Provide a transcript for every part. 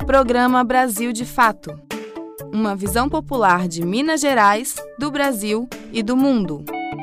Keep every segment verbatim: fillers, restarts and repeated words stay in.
Programa Brasil de Fato. Uma visão popular de Minas Gerais, do Brasil e do mundo.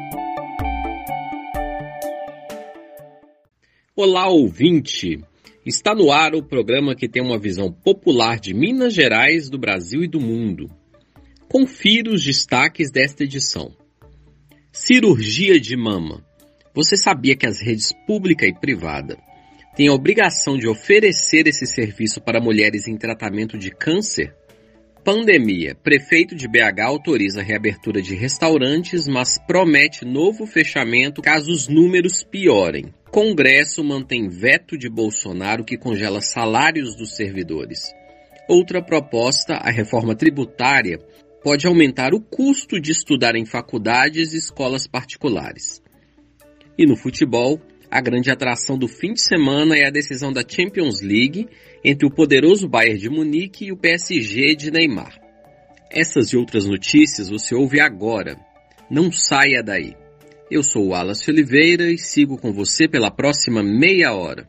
Olá, ouvinte! Está no ar o programa que tem uma visão popular de Minas Gerais, do Brasil e do mundo. Confira os destaques desta edição. Cirurgia de mama. Você sabia que as redes pública e privada têm a obrigação de oferecer esse serviço para mulheres em tratamento de câncer? Pandemia. Prefeito de B H autoriza a reabertura de restaurantes, mas promete novo fechamento caso os números piorem. Congresso mantém veto de Bolsonaro que congela salários dos servidores. Outra proposta, a reforma tributária, pode aumentar o custo de estudar em faculdades e escolas particulares. E no futebol, a grande atração do fim de semana é a decisão da Champions League entre o poderoso Bayern de Munique e o P S G de Neymar. Essas e outras notícias você ouve agora. Não saia daí. Eu sou o Wallace Oliveira e sigo com você pela próxima meia hora.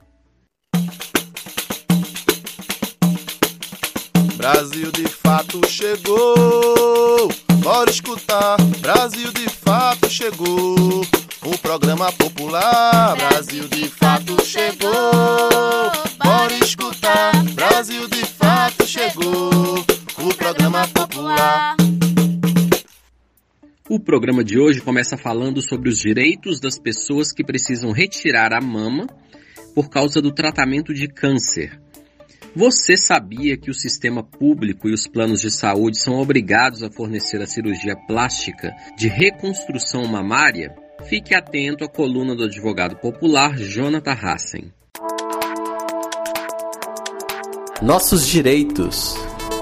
Brasil de fato chegou, bora escutar. Brasil de fato chegou, o programa popular. Brasil de fato chegou, bora escutar. Brasil de fato chegou, o programa popular. O programa de hoje começa falando sobre os direitos das pessoas que precisam retirar a mama por causa do tratamento de câncer. Você sabia que o sistema público e os planos de saúde são obrigados a fornecer a cirurgia plástica de reconstrução mamária? Fique atento à coluna do advogado popular Jonathan Hassen. Nossos direitos.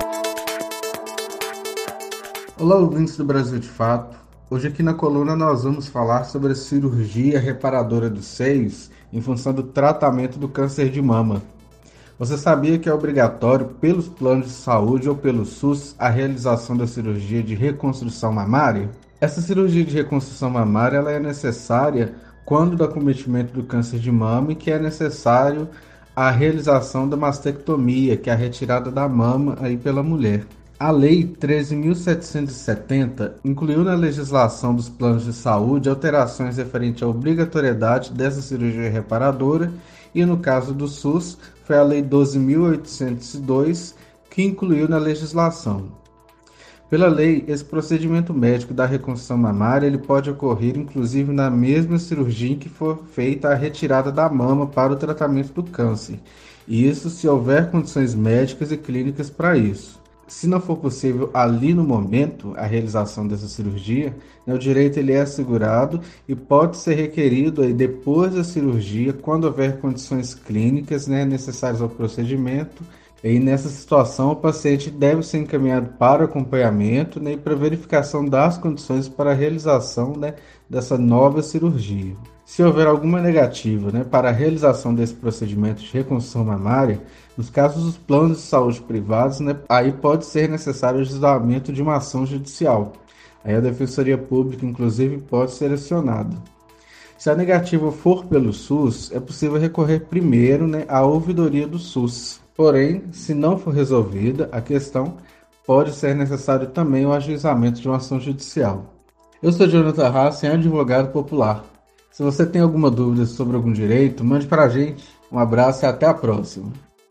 Olá, ouvintes do Brasil de Fato. Hoje aqui na coluna nós vamos falar sobre a cirurgia reparadora dos seios em função do tratamento do câncer de mama. Você sabia que é obrigatório pelos planos de saúde ou pelo SUS a realização da cirurgia de reconstrução mamária? Essa cirurgia de reconstrução mamária ela é necessária quando do acometimento do câncer de mama e que é necessário a realização da mastectomia, que é a retirada da mama aí pela mulher. A Lei treze mil setecentos e setenta incluiu na legislação dos planos de saúde alterações referentes à obrigatoriedade dessa cirurgia reparadora e, no caso do SUS, foi a Lei doze mil oitocentos e dois que incluiu na legislação. Pela lei, esse procedimento médico da reconstrução mamária ele pode ocorrer inclusive na mesma cirurgia em que for feita a retirada da mama para o tratamento do câncer, e isso se houver condições médicas e clínicas para isso. Se não for possível ali no momento a realização dessa cirurgia, né, o direito ele é assegurado e pode ser requerido aí depois da cirurgia, quando houver condições clínicas, né, necessárias ao procedimento. E nessa situação, o paciente deve ser encaminhado para acompanhamento, né, e para verificação das condições para a realização, né, dessa nova cirurgia. Se houver alguma negativa, né, para a realização desse procedimento de reconstrução mamária, nos casos dos planos de saúde privados, né, aí pode ser necessário o ajuizamento de uma ação judicial. Aí a Defensoria Pública, inclusive, pode ser acionada. Se a negativa for pelo SUS, é possível recorrer primeiro, né, à ouvidoria do SUS. Porém, se não for resolvida a questão, pode ser necessário também o ajuizamento de uma ação judicial. Eu sou Jonathan Hassen, advogado popular. Se você tem alguma dúvida sobre algum direito, mande para a gente. Um abraço e até a próxima.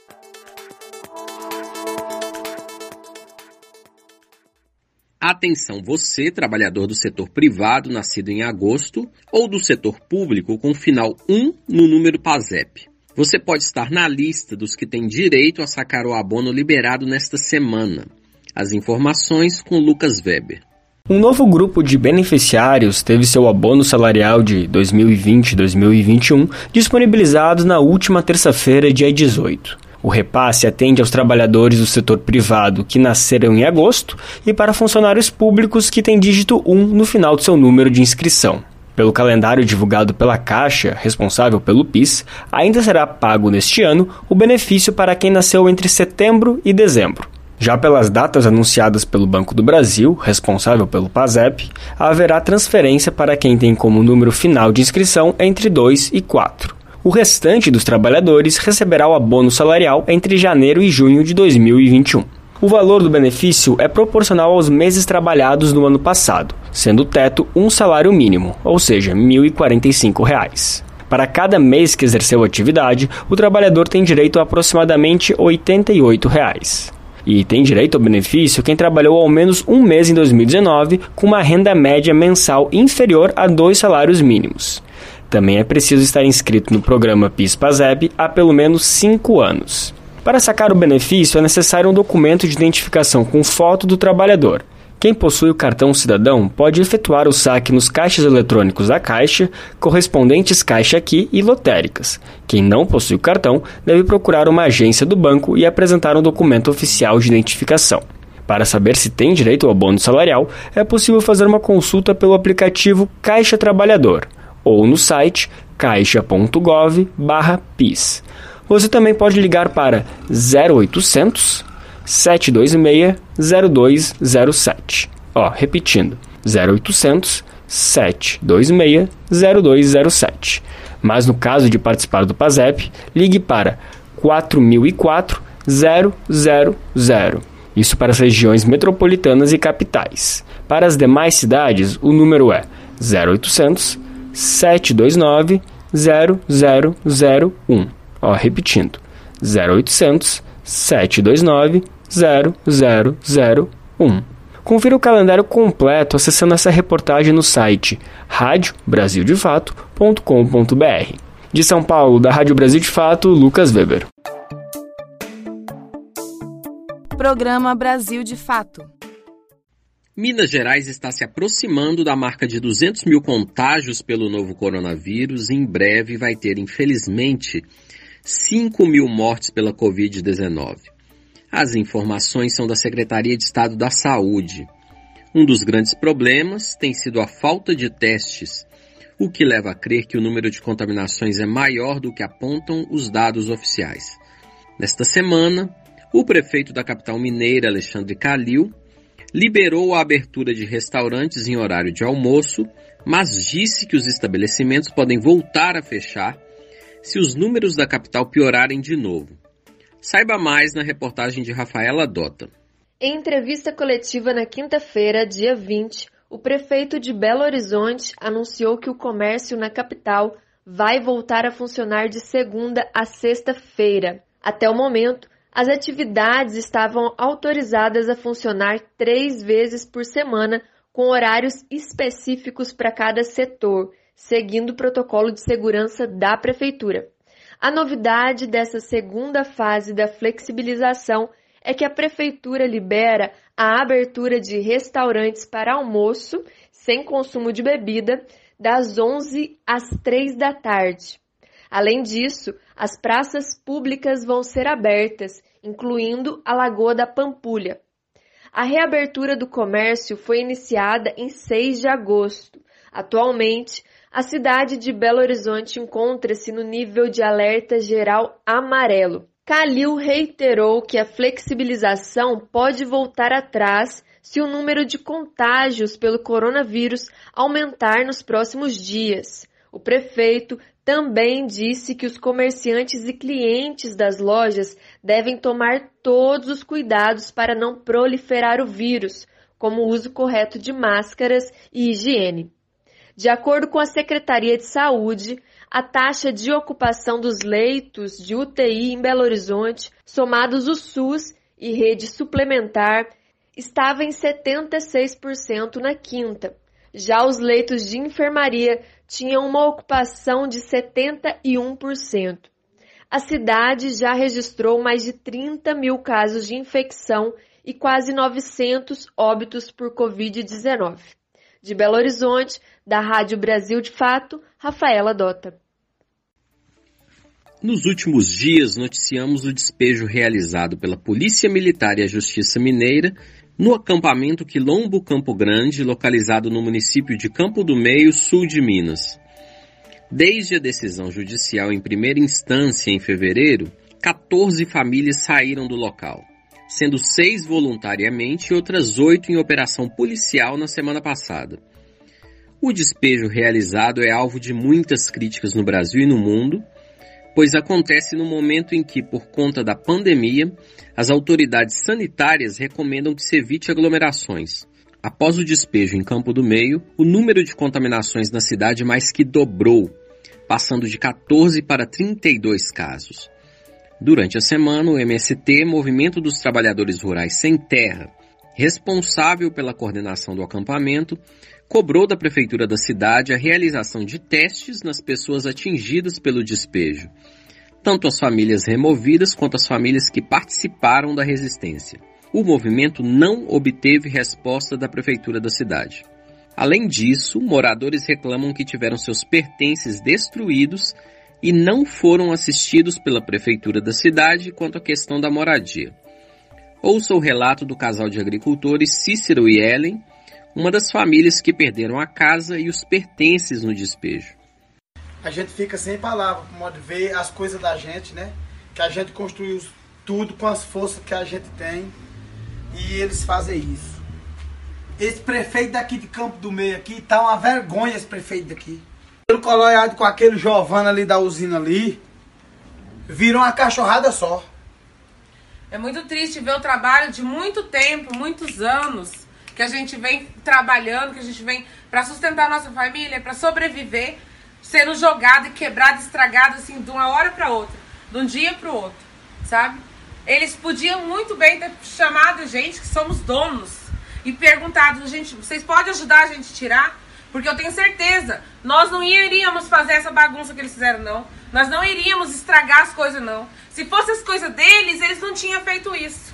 Atenção, você, trabalhador do setor privado, nascido em agosto, ou do setor público com final um no número PASEP. Você pode estar na lista dos que têm direito a sacar o abono liberado nesta semana. As informações com Lucas Weber. Um novo grupo de beneficiários teve seu abono salarial de dois mil e vinte e dois mil e vinte e um disponibilizado na última terça-feira, dia dezoito. O repasse atende aos trabalhadores do setor privado que nasceram em agosto e para funcionários públicos que têm dígito um no final do seu número de inscrição. Pelo calendário divulgado pela Caixa, responsável pelo P I S, ainda será pago neste ano o benefício para quem nasceu entre setembro e dezembro. Já pelas datas anunciadas pelo Banco do Brasil, responsável pelo PASEP, haverá transferência para quem tem como número final de inscrição entre dois e quatro. O restante dos trabalhadores receberá o abono salarial entre janeiro e junho de dois mil e vinte e um. O valor do benefício é proporcional aos meses trabalhados no ano passado, sendo o teto um salário mínimo, ou seja, mil e quarenta e cinco reais. Para cada mês que exerceu atividade, o trabalhador tem direito a aproximadamente oitenta e oito reais. E tem direito ao benefício quem trabalhou ao menos um mês em dois mil e dezenove com uma renda média mensal inferior a dois salários mínimos. Também é preciso estar inscrito no programa PIS/PASEB há pelo menos cinco anos. Para sacar o benefício, é necessário um documento de identificação com foto do trabalhador. Quem possui o cartão cidadão pode efetuar o saque nos caixas eletrônicos da Caixa, correspondentes Caixa Aqui e lotéricas. Quem não possui o cartão deve procurar uma agência do banco e apresentar um documento oficial de identificação. Para saber se tem direito ao abono salarial, é possível fazer uma consulta pelo aplicativo Caixa Trabalhador ou no site caixa ponto gov barra pis. Você também pode ligar para zero oitocentos, sete dois seis, zero dois zero sete. Ó, repetindo, zero oitocentos, sete dois seis, zero dois zero sete. Mas no caso de participar do PASEB, ligue para quatro mil e quatro, zero zero zero. Isso para as regiões metropolitanas e capitais. Para as demais cidades, o número é zero oitocentos, sete dois nove, zero zero zero um. Ó, repetindo, zero oitocentos, sete dois nove, zero zero zero um. Confira o calendário completo acessando essa reportagem no site rádio brasil de fato ponto com ponto b r. De São Paulo, da Rádio Brasil de Fato, Lucas Weber. Programa Brasil de Fato. Minas Gerais está se aproximando da marca de duzentos mil contágios pelo novo coronavírus e em breve vai ter, infelizmente, cinco mil mortes pela covid dezenove. As informações são da Secretaria de Estado da Saúde. Um dos grandes problemas tem sido a falta de testes, o que leva a crer que o número de contaminações é maior do que apontam os dados oficiais. Nesta semana, o prefeito da capital mineira, Alexandre Calil, liberou a abertura de restaurantes em horário de almoço, mas disse que os estabelecimentos podem voltar a fechar se os números da capital piorarem de novo. Saiba mais na reportagem de Rafaela Dota. Em entrevista coletiva na quinta-feira, dia vinte, o prefeito de Belo Horizonte anunciou que o comércio na capital vai voltar a funcionar de segunda a sexta-feira. Até o momento, as atividades estavam autorizadas a funcionar três vezes por semana, com horários específicos para cada setor, seguindo o protocolo de segurança da Prefeitura. A novidade dessa segunda fase da flexibilização é que a Prefeitura libera a abertura de restaurantes para almoço, sem consumo de bebida, das onze às três da tarde. Além disso, as praças públicas vão ser abertas, incluindo a Lagoa da Pampulha. A reabertura do comércio foi iniciada em seis de agosto. Atualmente, a cidade de Belo Horizonte encontra-se no nível de alerta geral amarelo. Calil reiterou que a flexibilização pode voltar atrás se o número de contágios pelo coronavírus aumentar nos próximos dias. O prefeito também disse que os comerciantes e clientes das lojas devem tomar todos os cuidados para não proliferar o vírus, como o uso correto de máscaras e higiene. De acordo com a Secretaria de Saúde, a taxa de ocupação dos leitos de U T I em Belo Horizonte, somados o SUS e rede suplementar, estava em setenta e seis por cento na quinta. Já os leitos de enfermaria tinham uma ocupação de setenta e um por cento. A cidade já registrou mais de trinta mil casos de infecção e quase novecentos óbitos por covid dezenove. De Belo Horizonte, da Rádio Brasil de Fato, Rafaela Dota. Nos últimos dias, noticiamos o despejo realizado pela Polícia Militar e a Justiça Mineira no acampamento Quilombo Campo Grande, localizado no município de Campo do Meio, sul de Minas. Desde a decisão judicial em primeira instância, em fevereiro, quatorze famílias saíram do local, sendo seis voluntariamente e outras oito em operação policial na semana passada. O despejo realizado é alvo de muitas críticas no Brasil e no mundo, pois acontece no momento em que, por conta da pandemia, as autoridades sanitárias recomendam que se evite aglomerações. Após o despejo em Campo do Meio, o número de contaminações na cidade mais que dobrou, passando de quatorze para trinta e dois casos. Durante a semana, o M S T, Movimento dos Trabalhadores Rurais Sem Terra, responsável pela coordenação do acampamento, cobrou da Prefeitura da cidade a realização de testes nas pessoas atingidas pelo despejo, tanto as famílias removidas quanto as famílias que participaram da resistência. O movimento não obteve resposta da Prefeitura da cidade. Além disso, moradores reclamam que tiveram seus pertences destruídos e não foram assistidos pela Prefeitura da cidade quanto à questão da moradia. Ouça o relato do casal de agricultores Cícero e Ellen, uma das famílias que perderam a casa e os pertences no despejo. A gente fica sem palavras, por modo de ver as coisas da gente, né? Que a gente construiu tudo com as forças que a gente tem e eles fazem isso. Esse prefeito daqui de Campo do Meio aqui, tá uma vergonha esse prefeito daqui. Pelo coloreado com aquele Giovana ali da usina ali, virou uma cachorrada só. É muito triste ver o trabalho de muito tempo, muitos anos, que a gente vem trabalhando, que a gente vem para sustentar a nossa família, para sobreviver, sendo jogado e quebrado, estragado assim de uma hora para outra, de um dia para o outro, sabe? Eles podiam muito bem ter chamado a gente, que somos donos, e perguntado, gente, vocês podem ajudar a gente a tirar? Porque eu tenho certeza, nós não iríamos fazer essa bagunça que eles fizeram, não. Nós não iríamos estragar as coisas, não. Se fosse as coisas deles, eles não tinham feito isso.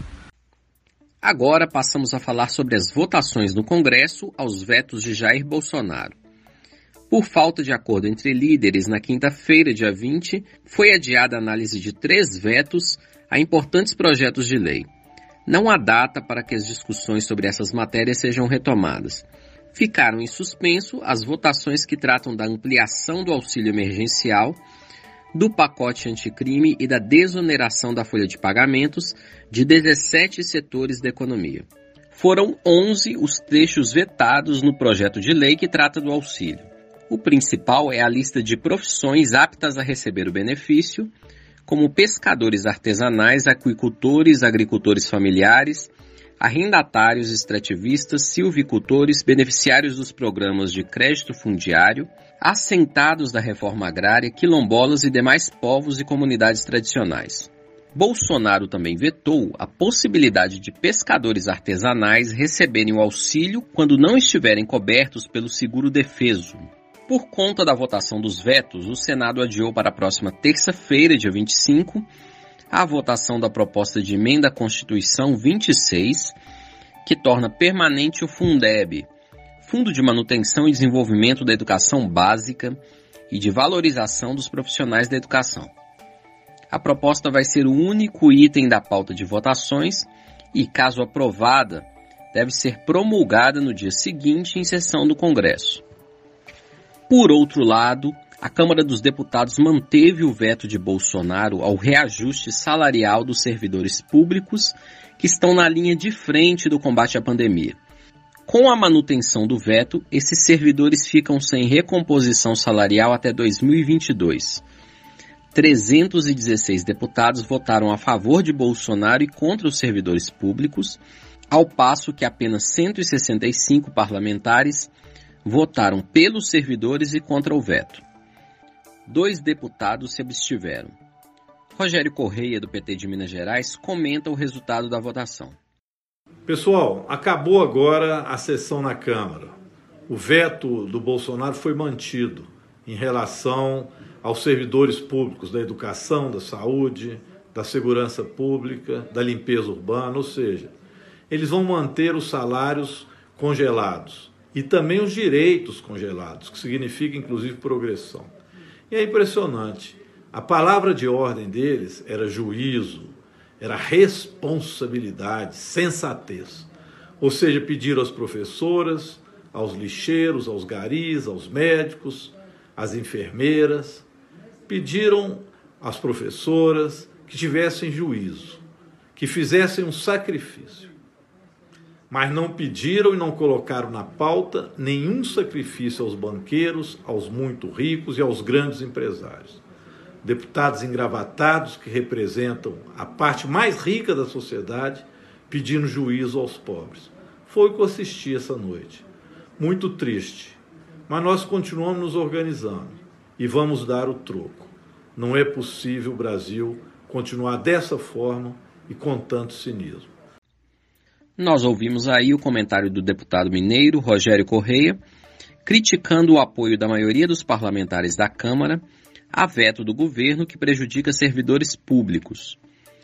Agora passamos a falar sobre as votações no Congresso aos vetos de Jair Bolsonaro. Por falta de acordo entre líderes, na quinta-feira, dia vinte, foi adiada a análise de três vetos a importantes projetos de lei. Não há data para que as discussões sobre essas matérias sejam retomadas. Ficaram em suspenso as votações que tratam da ampliação do auxílio emergencial, do pacote anticrime e da desoneração da folha de pagamentos de dezessete setores da economia. Foram onze os trechos vetados no projeto de lei que trata do auxílio. O principal é a lista de profissões aptas a receber o benefício, como pescadores artesanais, aquicultores, agricultores familiares, arrendatários, extrativistas, silvicultores, beneficiários dos programas de crédito fundiário, assentados da reforma agrária, quilombolas e demais povos e comunidades tradicionais. Bolsonaro também vetou a possibilidade de pescadores artesanais receberem o auxílio quando não estiverem cobertos pelo seguro-defeso. Por conta da votação dos vetos, o Senado adiou para a próxima terça-feira, dia vinte e cinco, a votação da proposta de emenda à Constituição vinte e seis, que torna permanente o Fundeb, Fundo de Manutenção e Desenvolvimento da Educação Básica e de Valorização dos Profissionais da Educação. A proposta vai ser o único item da pauta de votações e, caso aprovada, deve ser promulgada no dia seguinte em sessão do Congresso. Por outro lado, a Câmara dos Deputados manteve o veto de Bolsonaro ao reajuste salarial dos servidores públicos que estão na linha de frente do combate à pandemia. Com a manutenção do veto, esses servidores ficam sem recomposição salarial até dois mil e vinte e dois. trezentos e dezesseis deputados votaram a favor de Bolsonaro e contra os servidores públicos, ao passo que apenas cento e sessenta e cinco parlamentares votaram pelos servidores e contra o veto. Dois deputados se abstiveram. Rogério Correia, do P T de Minas Gerais, comenta o resultado da votação. Pessoal, acabou agora a sessão na Câmara. O veto do Bolsonaro foi mantido em relação aos servidores públicos da educação, da saúde, da segurança pública, da limpeza urbana, ou seja, eles vão manter os salários congelados e também os direitos congelados, que significa inclusive progressão. E é impressionante, a palavra de ordem deles era juízo, era responsabilidade, sensatez. Ou seja, pediram às professoras, aos lixeiros, aos garis, aos médicos, às enfermeiras, pediram às professoras que tivessem juízo, que fizessem um sacrifício. Mas não pediram e não colocaram na pauta nenhum sacrifício aos banqueiros, aos muito ricos e aos grandes empresários. deputados engravatados que representam a parte mais rica da sociedade pedindo juízo aos pobres. Foi o que eu assisti essa noite. Muito triste, mas nós continuamos nos organizando e vamos dar o troco. Não é possível o Brasil continuar dessa forma e com tanto cinismo. Nós ouvimos aí o comentário do deputado mineiro Rogério Correia, criticando o apoio da maioria dos parlamentares da Câmara a veto do governo que prejudica servidores públicos.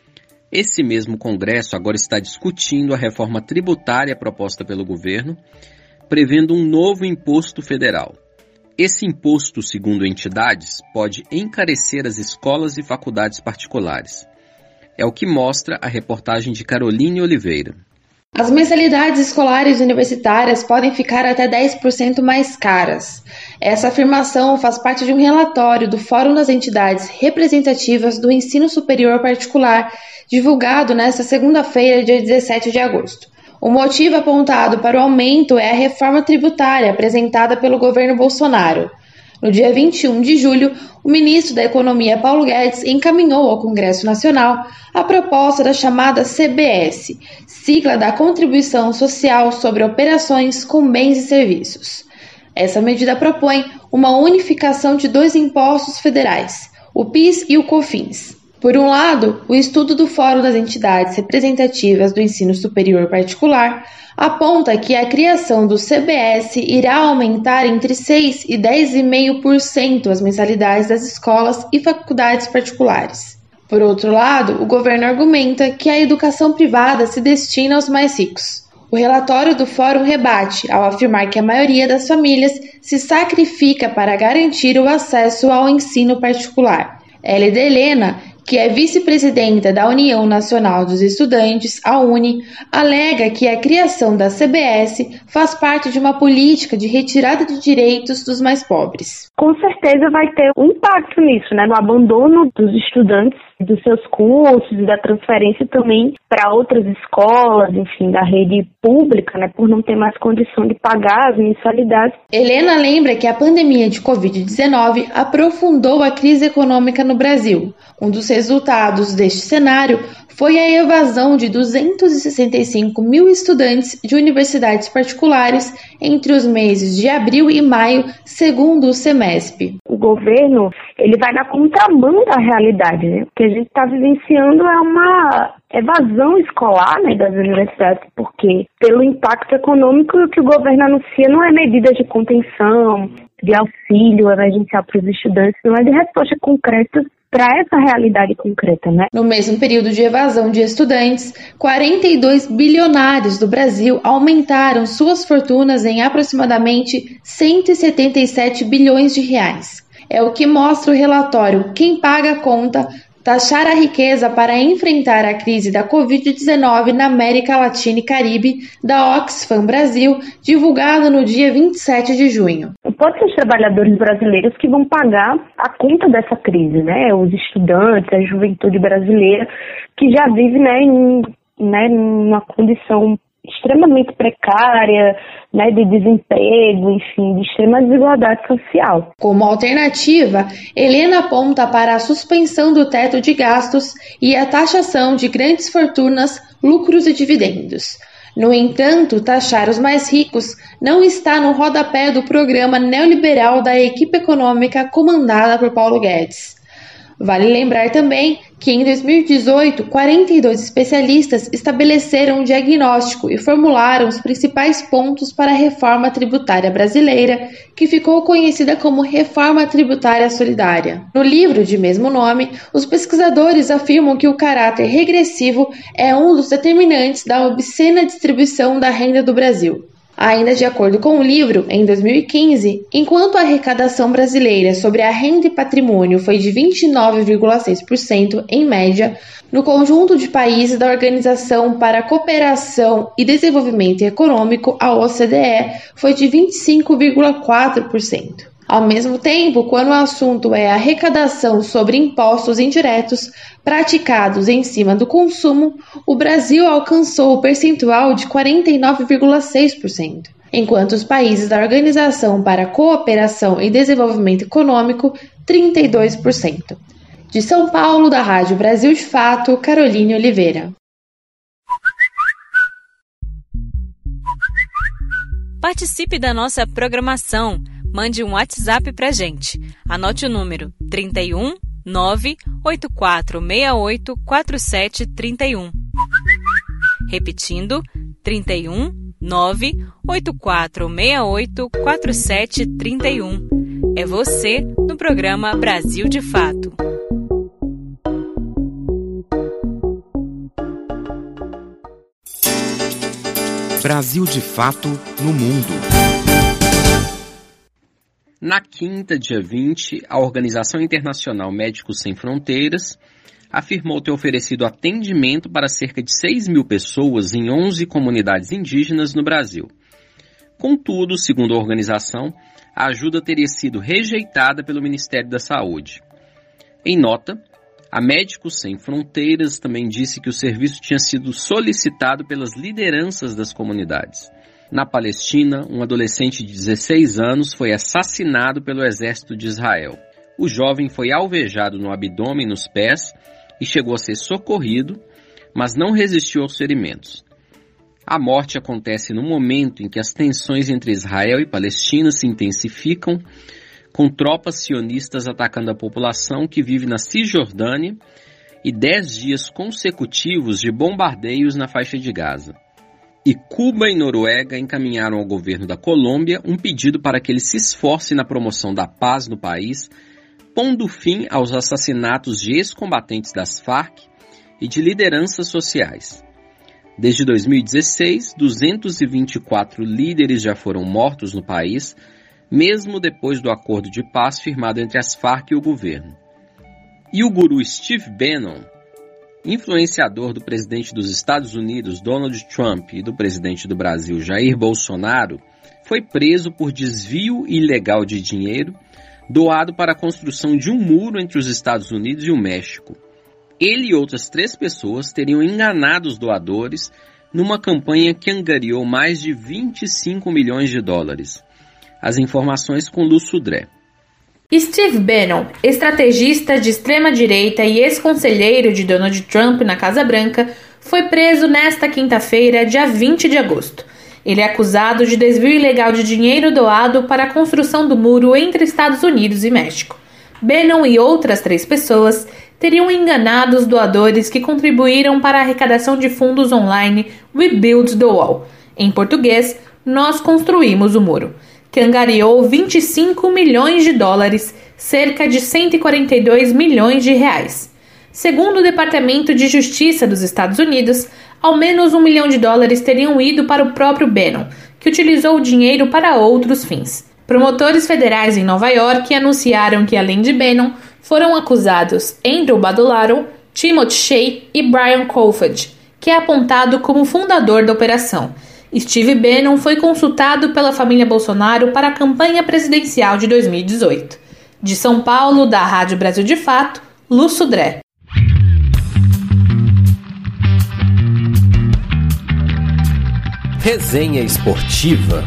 Esse mesmo Congresso agora está discutindo a reforma tributária proposta pelo governo, prevendo um novo imposto federal. Esse imposto, segundo entidades, pode encarecer as escolas e faculdades particulares. É o que mostra a reportagem de Caroline Oliveira. As mensalidades escolares universitárias podem ficar até dez por cento mais caras. Essa afirmação faz parte de um relatório do Fórum das Entidades Representativas do Ensino Superior Particular, divulgado nesta segunda-feira, dia dezessete de agosto. O motivo apontado para o aumento é a reforma tributária apresentada pelo governo Bolsonaro. No dia vinte e um de julho, o ministro da Economia, Paulo Guedes, encaminhou ao Congresso Nacional a proposta da chamada C B S, sigla da Contribuição Social sobre Operações com Bens e Serviços. Essa medida propõe uma unificação de dois impostos federais, o PIS e o COFINS. Por um lado, o estudo do Fórum das Entidades Representativas do Ensino Superior Particular aponta que a criação do C B S irá aumentar entre seis e dez vírgula cinco por cento as mensalidades das escolas e faculdades particulares. Por outro lado, o governo argumenta que a educação privada se destina aos mais ricos. O relatório do Fórum rebate ao afirmar que a maioria das famílias se sacrifica para garantir o acesso ao ensino particular. Hélida Helena, que é vice-presidenta da União Nacional dos Estudantes, a UNE, alega que a criação da C B S faz parte de uma política de retirada de direitos dos mais pobres. Com certeza vai ter um impacto nisso, né, no abandono dos estudantes dos seus cursos e da transferência também para outras escolas, enfim, da rede pública, né, por não ter mais condição de pagar as mensalidades. Helena lembra que a pandemia de covid dezenove aprofundou a crise econômica no Brasil. Um dos resultados deste cenário foi a evasão de duzentos e sessenta e cinco mil estudantes de universidades particulares entre os meses de abril e maio, segundo o CEMESP. O governo ele vai na contramão da realidade, né? O que a gente está vivenciando é uma evasão escolar, né, das universidades, porque pelo impacto econômico o que o governo anuncia não é medida de contenção, de auxílio emergencial para os estudantes, não é de resposta concreta para essa realidade concreta, né? No mesmo período de evasão de estudantes, quarenta e dois bilionários do Brasil aumentaram suas fortunas em aproximadamente cento e setenta e sete bilhões de reais. É o que mostra o relatório Quem Paga a Conta, taxar a riqueza para enfrentar a crise da covid dezenove na América Latina e Caribe, da Oxfam Brasil, divulgado no dia vinte e sete de junho. Pode ser os trabalhadores brasileiros que vão pagar a conta dessa crise, né? Os estudantes, a juventude brasileira, que já vive, né, em, né, numa condição extremamente precária, né, de desemprego, enfim, de extrema desigualdade social. Como alternativa, Helena aponta para a suspensão do teto de gastos e a taxação de grandes fortunas, lucros e dividendos. No entanto, taxar os mais ricos não está no rodapé do programa neoliberal da equipe econômica comandada por Paulo Guedes. Vale lembrar também que em dois mil e dezoito, quarenta e dois especialistas estabeleceram um diagnóstico e formularam os principais pontos para a reforma tributária brasileira, que ficou conhecida como Reforma Tributária Solidária. No livro de mesmo nome, os pesquisadores afirmam que o caráter regressivo é um dos determinantes da obscena distribuição da renda do Brasil. Ainda de acordo com o livro, em dois mil e quinze, enquanto a arrecadação brasileira sobre a renda e patrimônio foi de vinte e nove vírgula seis por cento em média, no conjunto de países da Organização para a Cooperação e Desenvolvimento Econômico, a O C D E, foi de vinte e cinco vírgula quatro por cento. Ao mesmo tempo, quando o assunto é arrecadação sobre impostos indiretos praticados em cima do consumo, o Brasil alcançou o percentual de quarenta e nove vírgula seis por cento, enquanto os países da Organização para a Cooperação e Desenvolvimento Econômico, trinta e dois por cento. De São Paulo, da Rádio Brasil de Fato, Caroline Oliveira. Participe da nossa programação. Mande um WhatsApp pra gente. Anote o número trinta e um, nove oito quatro seis oito quatro sete três um. Repetindo, trinta e um, nove oito quatro seis oito quatro sete três um. É você no programa Brasil de Fato. Brasil de Fato no mundo. Na quinta, dia vinte, a Organização Internacional Médicos Sem Fronteiras afirmou ter oferecido atendimento para cerca de seis mil pessoas em onze comunidades indígenas no Brasil. Contudo, segundo a organização, a ajuda teria sido rejeitada pelo Ministério da Saúde. Em nota, a Médicos Sem Fronteiras também disse que o serviço tinha sido solicitado pelas lideranças das comunidades. Na Palestina, um adolescente de dezesseis anos foi assassinado pelo exército de Israel. O jovem foi alvejado no abdômen e nos pés e chegou a ser socorrido, mas não resistiu aos ferimentos. A morte acontece no momento em que as tensões entre Israel e Palestina se intensificam, com tropas sionistas atacando a população que vive na Cisjordânia e dez dias consecutivos de bombardeios na faixa de Gaza. E Cuba e Noruega encaminharam ao governo da Colômbia um pedido para que ele se esforce na promoção da paz no país, pondo fim aos assassinatos de ex-combatentes das Farc e de lideranças sociais. Desde dois mil e dezesseis, duzentos e vinte e quatro líderes já foram mortos no país, mesmo depois do acordo de paz firmado entre as Farc e o governo. E o guru Steve Bannon, influenciador do presidente dos Estados Unidos, Donald Trump, e do presidente do Brasil, Jair Bolsonaro, foi preso por desvio ilegal de dinheiro doado para a construção de um muro entre os Estados Unidos e o México. Ele e outras três pessoas teriam enganado os doadores numa campanha que angariou mais de vinte e cinco milhões de dólares. As informações com Lu Sudré. Steve Bannon, estrategista de extrema-direita e ex-conselheiro de Donald Trump na Casa Branca, foi preso nesta quinta-feira, dia vinte de agosto. Ele é acusado de desvio ilegal de dinheiro doado para a construção do muro entre Estados Unidos e México. Bannon e outras três pessoas teriam enganado os doadores que contribuíram para a arrecadação de fundos online We Build the Wall. Em português, Nós Construímos o Muro, que angariou vinte e cinco milhões de dólares, cerca de cento e quarenta e dois milhões de reais. Segundo o Departamento de Justiça dos Estados Unidos, ao menos um milhão de dólares teriam ido para o próprio Bannon, que utilizou o dinheiro para outros fins. Promotores federais em Nova York anunciaram que, além de Bannon, foram acusados Andrew Badolaro, Timothy Shea e Brian Kolfage, que é apontado como fundador da operação. Steve Bannon foi consultado pela família Bolsonaro para a campanha presidencial de dois mil e dezoito. De São Paulo, da Rádio Brasil de Fato, Lu Sudré. Resenha esportiva.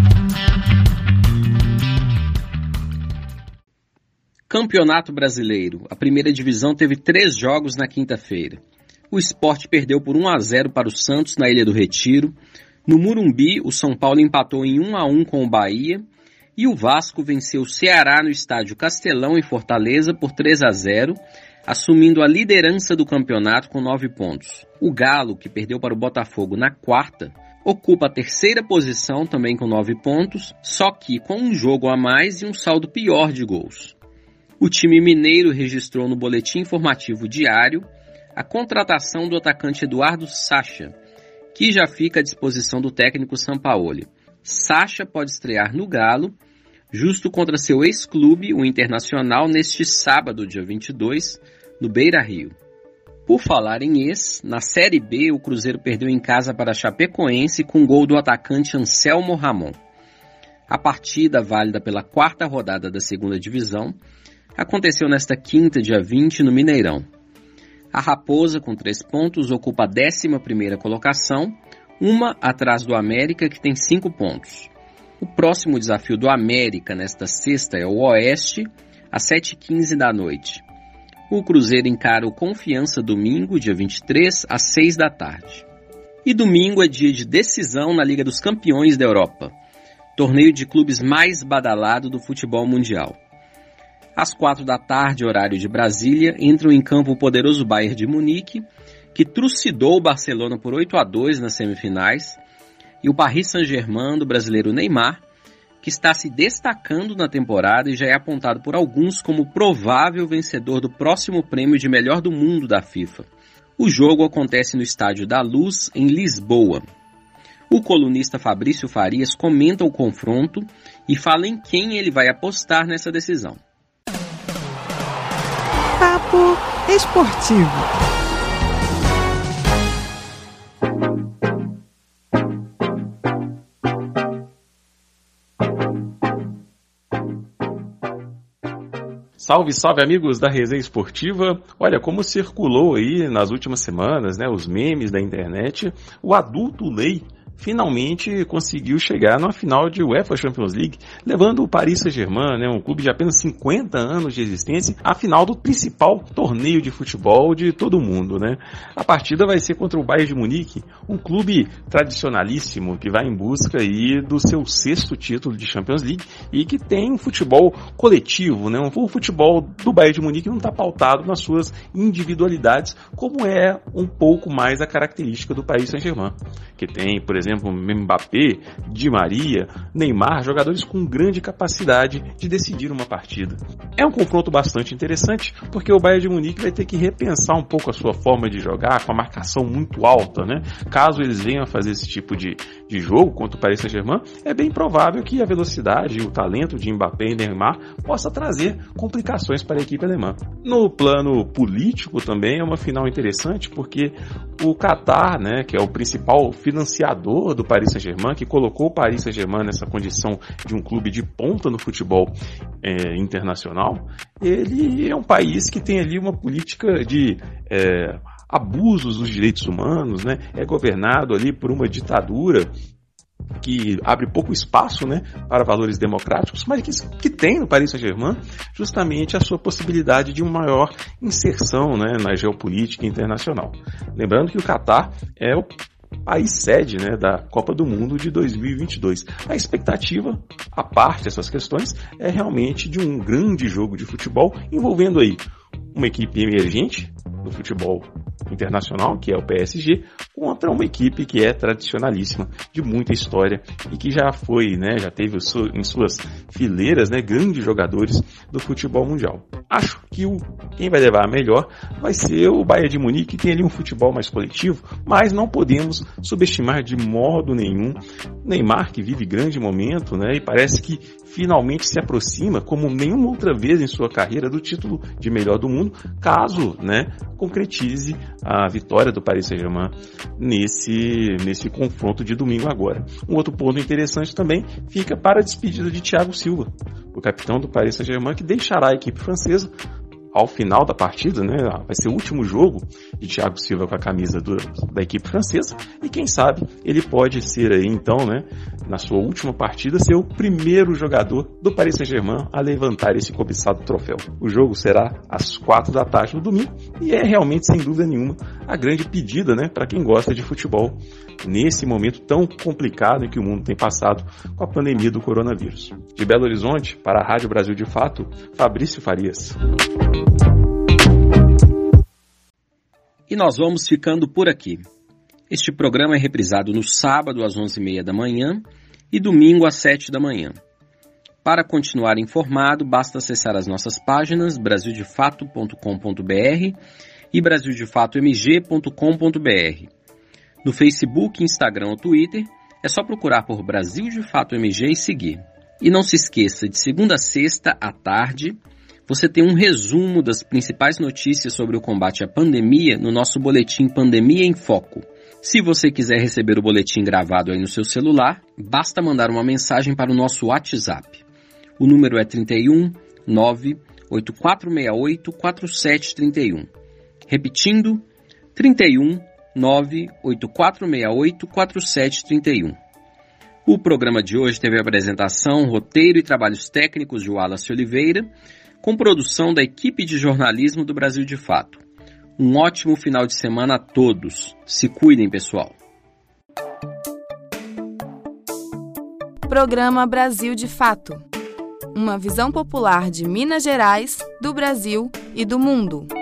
Campeonato Brasileiro. A primeira divisão teve três jogos na quinta-feira. O Sport perdeu por um a zero para o Santos na Ilha do Retiro. No Morumbi, o São Paulo empatou em um a um com o Bahia. E o Vasco venceu o Ceará no estádio Castelão, em Fortaleza, por três a zero, assumindo a liderança do campeonato com nove pontos. O Galo, que perdeu para o Botafogo na quarta, ocupa a terceira posição também com nove pontos, só que com um jogo a mais e um saldo pior de gols. O time mineiro registrou no boletim informativo diário a contratação do atacante Eduardo Sacha, que já fica à disposição do técnico Sampaoli. Sacha pode estrear no Galo, justo contra seu ex-clube, o Internacional, neste sábado, dia vinte e dois, no Beira-Rio. Por falar em ex, na Série B, o Cruzeiro perdeu em casa para a Chapecoense com gol do atacante Anselmo Ramon. A partida, válida pela quarta rodada da segunda divisão, aconteceu nesta quinta, dia vinte, no Mineirão. A Raposa, com três pontos, ocupa a décima primeira colocação, uma atrás do América, que tem cinco pontos. O próximo desafio do América nesta sexta é o Oeste, às sete e quinze da noite. O Cruzeiro encara o Confiança domingo, dia vinte e três, às seis da tarde. E domingo é dia de decisão na Liga dos Campeões da Europa, torneio de clubes mais badalado do futebol mundial. Às quatro da tarde, horário de Brasília, entram em campo o poderoso Bayern de Munique, que trucidou o Barcelona por oito a dois nas semifinais, e o Paris Saint-Germain do brasileiro Neymar, que está se destacando na temporada e já é apontado por alguns como provável vencedor do próximo prêmio de melhor do mundo da FIFA. O jogo acontece no Estádio da Luz, em Lisboa. O colunista Fabrício Farias comenta o confronto e fala em quem ele vai apostar nessa decisão. Papo Esportivo. Salve, salve amigos da Resenha Esportiva. Olha, como circulou aí nas últimas semanas, né, os memes da internet, o adulto Lei finalmente conseguiu chegar na final de UEFA Champions League, levando o Paris Saint-Germain, né, um clube de apenas cinquenta anos de existência, à final do principal torneio de futebol de todo o mundo, né? A partida vai ser contra o Bayern de Munique, um clube tradicionalíssimo que vai em busca aí do seu sexto título de Champions League e que tem um futebol coletivo, né? O futebol do Bayern de Munique não está pautado nas suas individualidades, como é um pouco mais a característica do Paris Saint-Germain, que tem, por exemplo, exemplo, Mbappé, Di Maria, Neymar, jogadores com grande capacidade de decidir uma partida. É um confronto bastante interessante, porque o Bayern de Munique vai ter que repensar um pouco a sua forma de jogar, com a marcação muito alta, né? Caso eles venham a fazer esse tipo de, de jogo contra o Paris Saint-Germain, é bem provável que a velocidade e o talento de Mbappé e Neymar possa trazer complicações para a equipe alemã. No plano político também é uma final interessante, porque o Qatar, né, que é o principal financiador do Paris Saint-Germain, que colocou o Paris Saint-Germain nessa condição de um clube de ponta no futebol é, internacional, ele é um país que tem ali uma política de é, abusos dos direitos humanos, né? É governado ali por uma ditadura que abre pouco espaço, né, para valores democráticos, mas que, que tem no Paris Saint-Germain justamente a sua possibilidade de uma maior inserção, né, na geopolítica internacional. Lembrando que o Qatar é o país sede, né, da Copa do Mundo de dois mil e vinte e dois. A expectativa, a parte dessas questões, é realmente de um grande jogo de futebol envolvendo aí uma equipe emergente do futebol internacional, que é o P S G, contra uma equipe que é tradicionalíssima, de muita história e que já foi, né, já teve em suas fileiras, né, grandes jogadores do futebol mundial. Acho que o, quem vai levar a melhor vai ser o Bayern de Munique, que tem ali um futebol mais coletivo, mas não podemos subestimar de modo nenhum Neymar, que vive grande momento, né, e parece que finalmente se aproxima, como nenhuma outra vez em sua carreira, do título de melhor do mundo, caso, né, concretize a vitória do Paris Saint-Germain nesse, nesse confronto de domingo agora. Um outro ponto interessante também fica para a despedida de Thiago Silva, o capitão do Paris Saint-Germain, que deixará a equipe francesa ao final da partida, né? Vai ser o último jogo de Thiago Silva com a camisa do, da equipe francesa, e quem sabe ele pode ser aí então, né, na sua última partida, ser o primeiro jogador do Paris Saint-Germain a levantar esse cobiçado troféu. O jogo será às quatro da tarde no domingo e é realmente, sem dúvida nenhuma, a grande pedida, né, para quem gosta de futebol nesse momento tão complicado em que o mundo tem passado com a pandemia do coronavírus. De Belo Horizonte, para a Rádio Brasil de Fato, Fabrício Farias. E nós vamos ficando por aqui. Este programa é reprisado no sábado às onze e meia da manhã e domingo às sete da manhã. Para continuar informado, basta acessar as nossas páginas brasil de fato ponto com ponto b r e brasil de fato m g ponto com ponto b r. No Facebook, Instagram ou Twitter, é só procurar por Brasil de Fato M G e seguir. E não se esqueça, de segunda a sexta à tarde, você tem um resumo das principais notícias sobre o combate à pandemia no nosso boletim Pandemia em Foco. Se você quiser receber o boletim gravado aí no seu celular, basta mandar uma mensagem para o nosso WhatsApp. O número é trinta e um, nove, oito quatro seis oito, quatro sete três um. Repetindo, trinta e um, nove, oito quatro seis oito, quatro sete três um. O programa de hoje teve a apresentação, roteiro e trabalhos técnicos de Wallace Oliveira, com produção da equipe de jornalismo do Brasil de Fato. Um ótimo final de semana a todos. Se cuidem, pessoal. Programa Brasil de Fato. Uma visão popular de Minas Gerais, do Brasil e do mundo.